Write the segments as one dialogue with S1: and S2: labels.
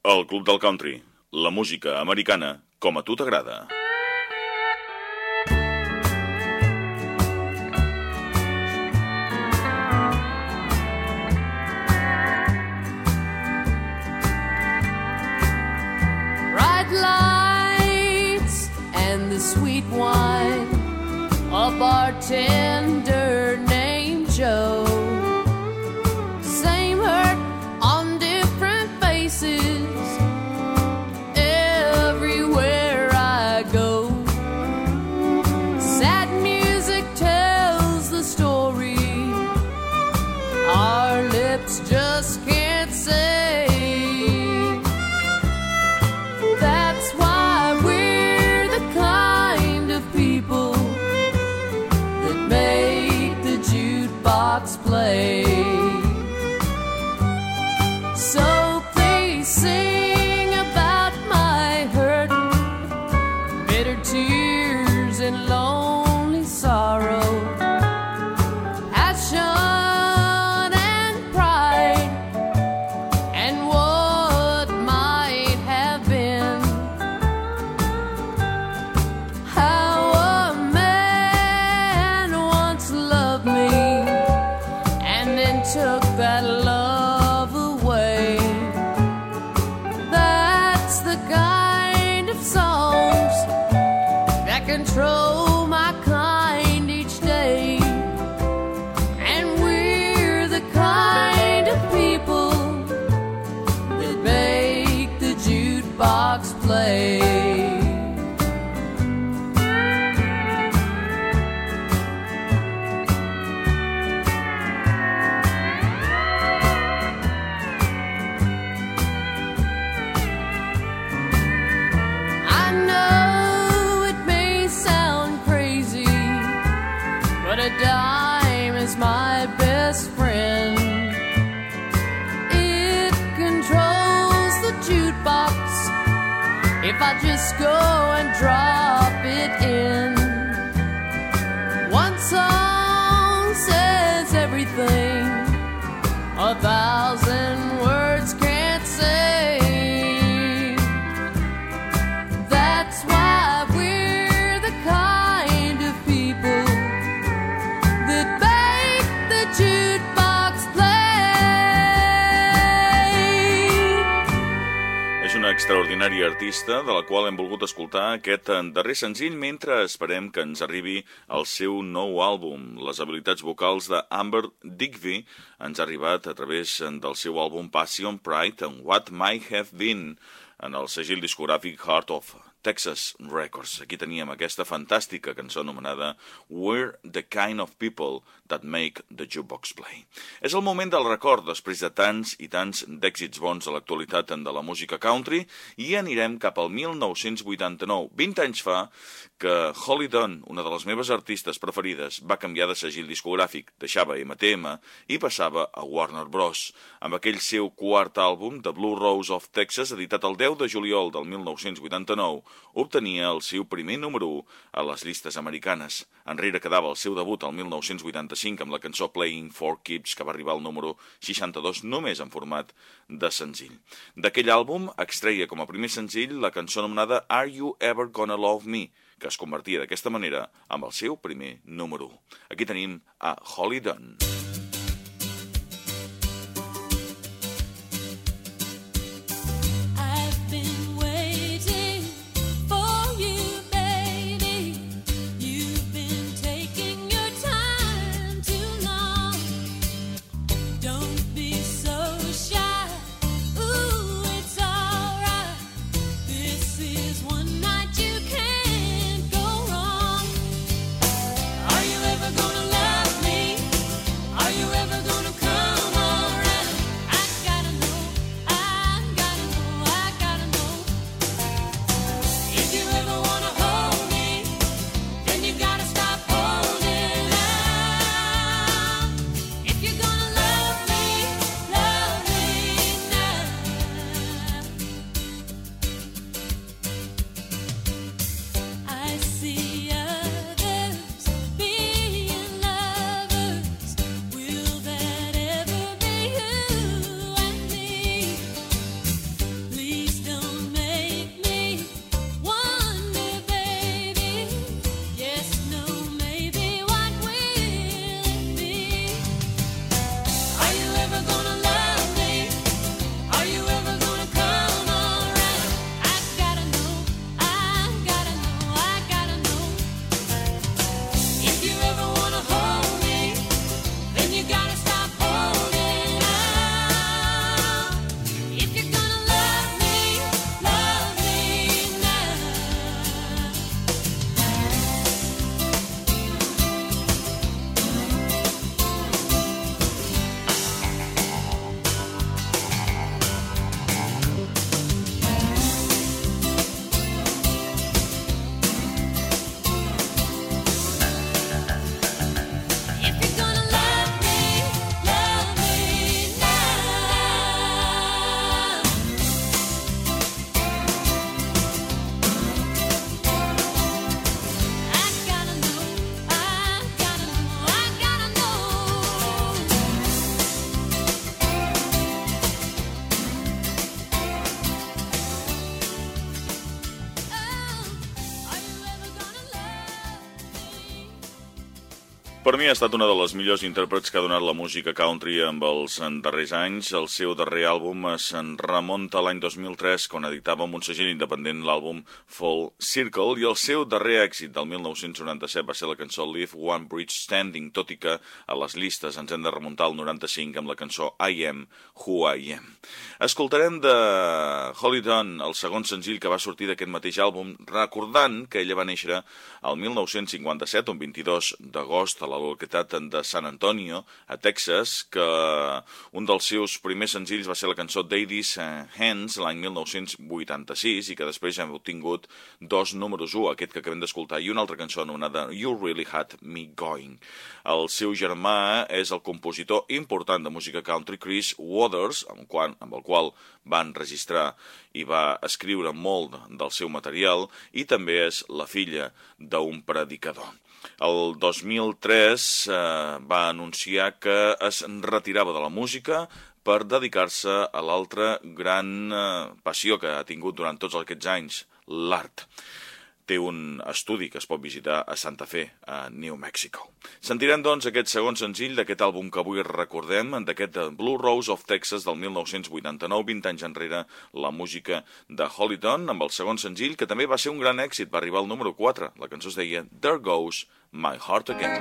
S1: El Club del Country, la música americana com a tu t'agrada.
S2: Bright lights and the sweet wine, a bartender named Joe. Same hurt on different faces everywhere I go. Sad music tells the story our lips just can't say. That's why we're the kind of people that make the jukebox play. So please sing about my hurt, bitter tears and lonely sorrow, passion and pride, and what might have been. How a man once loved me and then took that love away. That's the kind of songs that control my kind each day. And we're the kind of people that make the jukebox play. I know it may sound crazy, but a dime is my best friend. It controls the jukebox if I just go and drop it in. One song says everything 1,000 words can't say. That's why we're the kind of people that make the jukebox play.
S1: És una extraordinària artista de la qual hem volgut escoltar aquest darrer senzill mentre esperem que ens arribi el seu nou àlbum. Les habilitats vocals de Amber Digby ens ha arribat a través del seu àlbum Passion, Pride and What Might Have Been en el segell discogràfic Heart of Texas Records. Aquí teníem aquesta fantàstica cançó anomenada We're the Kind of People That Make the Jukebox Play. És el moment del record després de tants i tants d'èxits bons a l'actualitat de la música country i anirem cap al 1989. 20 anys fa que Holly Dunn, una de les meves artistes preferides, va canviar de segell discogràfic, deixava MTM i passava a Warner Bros. Amb aquell seu quart àlbum, The Blue Rose of Texas, editat el 10 de juliol del 1989, obtenia el seu primer número 1 a les llistes americanes. Enrere quedava el seu debut el 1985 amb la cançó Playing for Keeps, que va arribar al número 62 només en format de senzill. D'aquell àlbum extreia com a primer senzill la cançó anomenada Are You Ever Gonna Love Me?, que es convertia d'aquesta manera amb el seu primer número 1. Aquí tenim a Holly Dunn.
S2: Are you ever gonna love me?
S1: Per mi ha estat una de les millors intèrprets que ha donat la música country amb els darrers anys. El seu darrer àlbum es remunta a l'any 2003, quan editava amb un segell independent l'àlbum Full Circle, i el seu darrer èxit del 1997 va ser la cançó Leave One Bridge Standing, tot i que a les llistes ens hem de remuntar al 95 amb la cançó I Am Who I Am. Escoltarem de Holly Dunn, el segon senzill que va sortir d'aquest mateix àlbum, recordant que ella va néixer al 1957, un 22 d'agost, a la localitat de San Antonio, a Texas, que un dels seus primers senzills va ser la cançó Daddy's Hands l'any 1986 i que després hem obtingut dos números 1, aquest que acabem d'escoltar, i una altra cançó anomenada You Really Had Me Going. El seu germà és el compositor important de música country Chris Waters, amb el qual van registrar i va escriure molt del seu material, i també és la filla d'un predicador. El 2003 va anunciar que es retirava de la música per dedicar-se a l'altra gran passió que ha tingut durant tots aquests anys, l'art. Té un estudi que es pot visitar a Santa Fe, a New Mexico. Sentirem, doncs, aquest segon senzill d'aquest àlbum que avui recordem, d'aquest Blue Rose of Texas del 1989, 20 anys enrere, la música de Holly Dunn, amb el segon senzill, que també va ser un gran èxit, va arribar al número 4. La cançó es deia There Goes My Heart Again.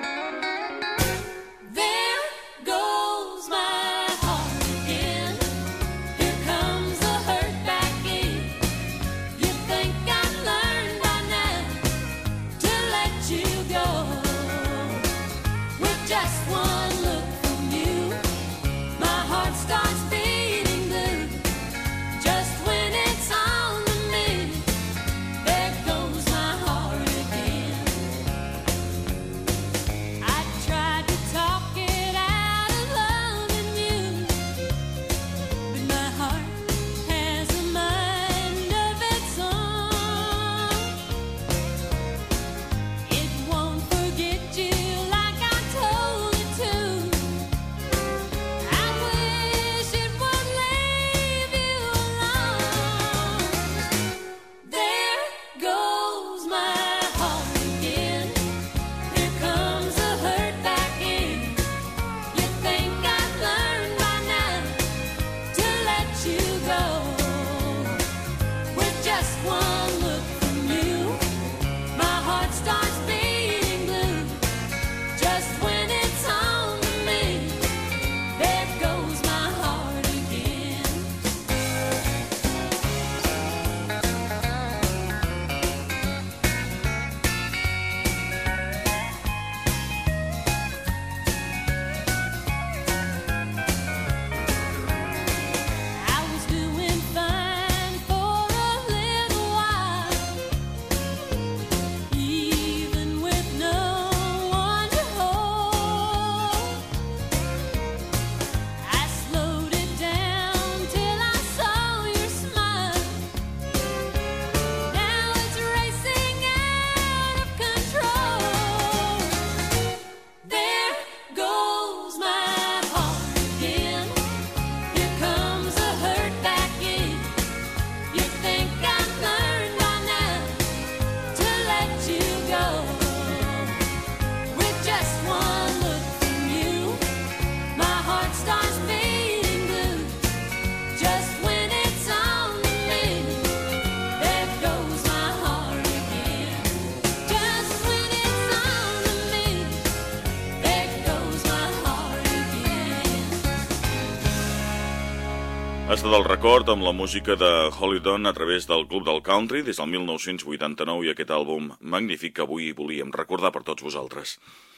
S1: Ha estat el record amb la música de Holly Dunn a través del Club del Country des del 1989 i aquest àlbum magnífic que avui volíem recordar per tots vosaltres.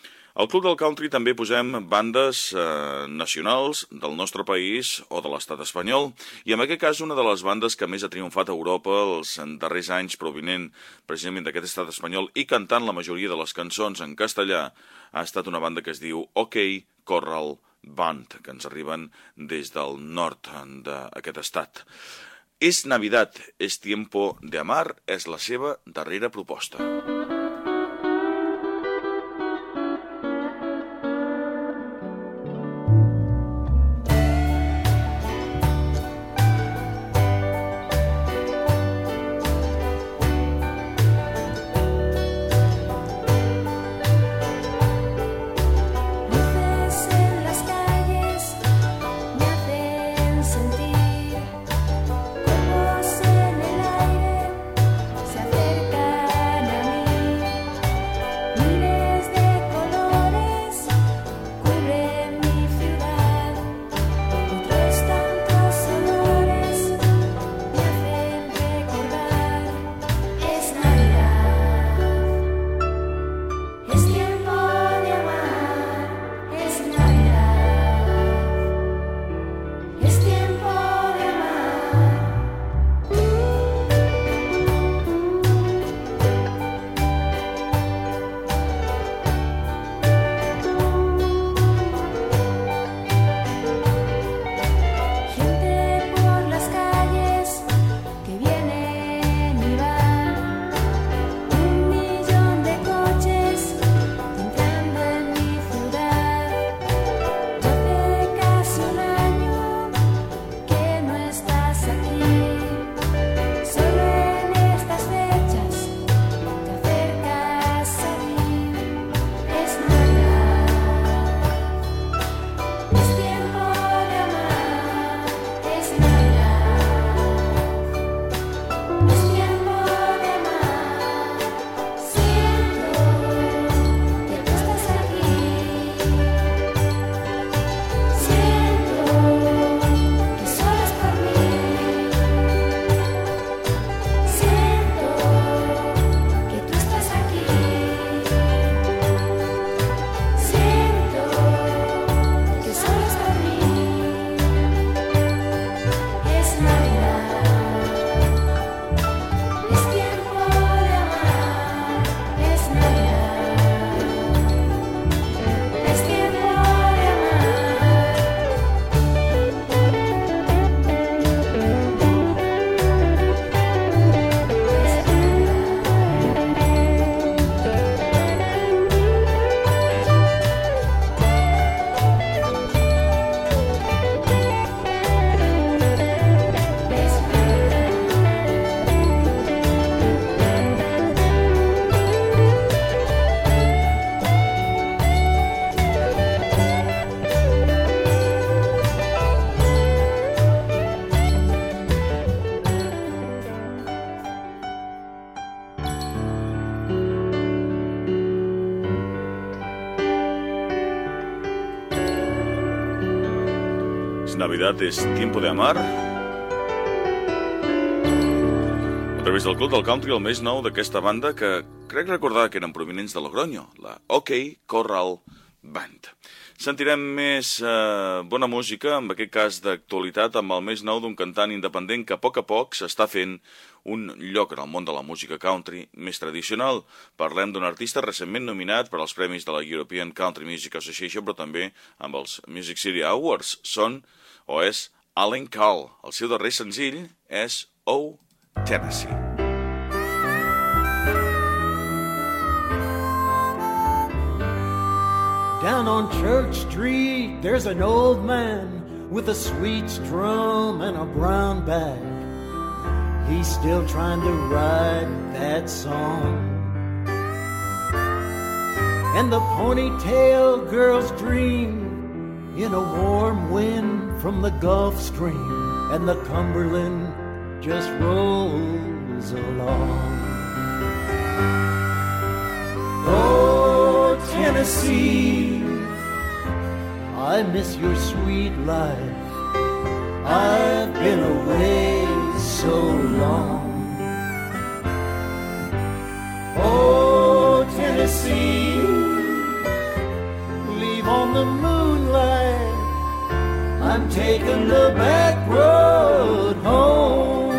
S1: Al Club del Country també posem bandes nacionals del nostre país o de l'estat espanyol, i en aquest cas una de les bandes que més ha triomfat a Europa els darrers anys, provinent precisament d'aquest estat espanyol i cantant la majoria de les cançons en castellà, ha estat una banda que es diu OK Corral Band, que ens arriben des del nord d'aquest estat. És Navidad, es tiempo de amar, és la seva darrera proposta. Navidad es tiempo de amar. A través del Club del Country, el més nou d'aquesta banda que crec recordar que eren provinents de Logroño, la OK Corral Band. Sentirem més bona música, en aquest cas d'actualitat, amb el més nou d'un cantant independent que a poc s'està fent un lloc en el món de la música country més tradicional. Parlem d'un artista recentment nominat per als premis de la European Country Music Association, però també amb els Music City Awards. És Alan Call. El seu darrer senzill és Oh, Tennessee.
S3: Down on Church Street, there's an old man with a sweet strum and a brown bag. He's still trying to write that song. And the ponytail girls dream in a warm wind from the Gulf Stream, and the Cumberland just rolls along. Oh, Tennessee, I miss your sweet life. I've been away so long. Oh, Tennessee, leave on the moonlight. I'm taking the back road home.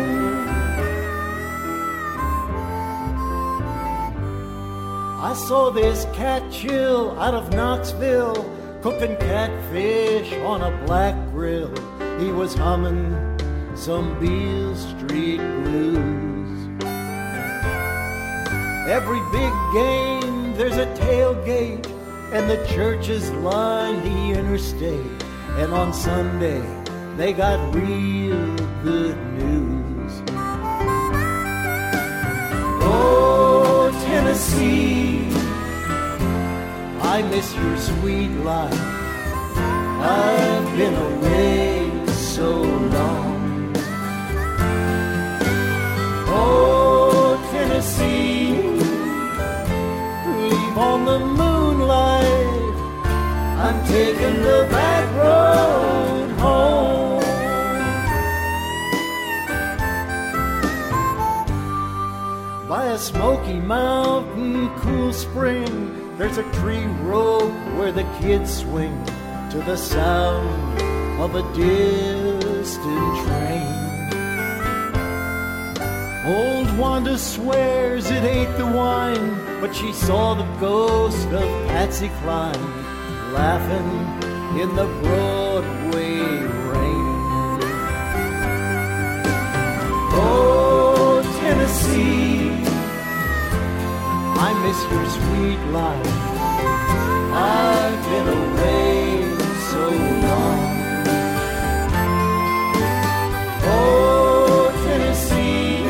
S3: I saw this cat chill out of Knoxville, cooking catfish on a black grill. He was humming some Beale Street blues. Every big game there's a tailgate, and the churches line the interstate. And on Sunday they got real good news. Oh, Tennessee, I miss your sweet life. I've been away so long. Oh, Tennessee, leave on the moonlight. I'm taking the back road home. By a Smoky Mountain cool spring, there's a tree rope where the kids swing to the sound of a distant train. Old Wanda swears it ain't the wine, but she saw the ghost of Patsy Cline laughing in the Broadway rain. Oh, Tennessee, I miss your sweet life. I've been away so long. Oh, Tennessee,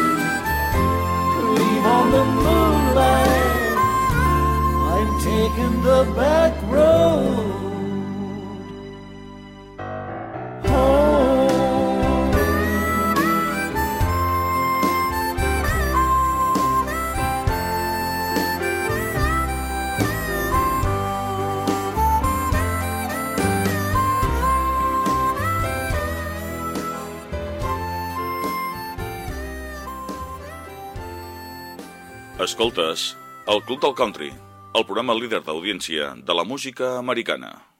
S3: leave on the moonlight. I'm taking the back road home.
S1: Escoltes el Club del Country, el programa líder d'audiència de la música americana.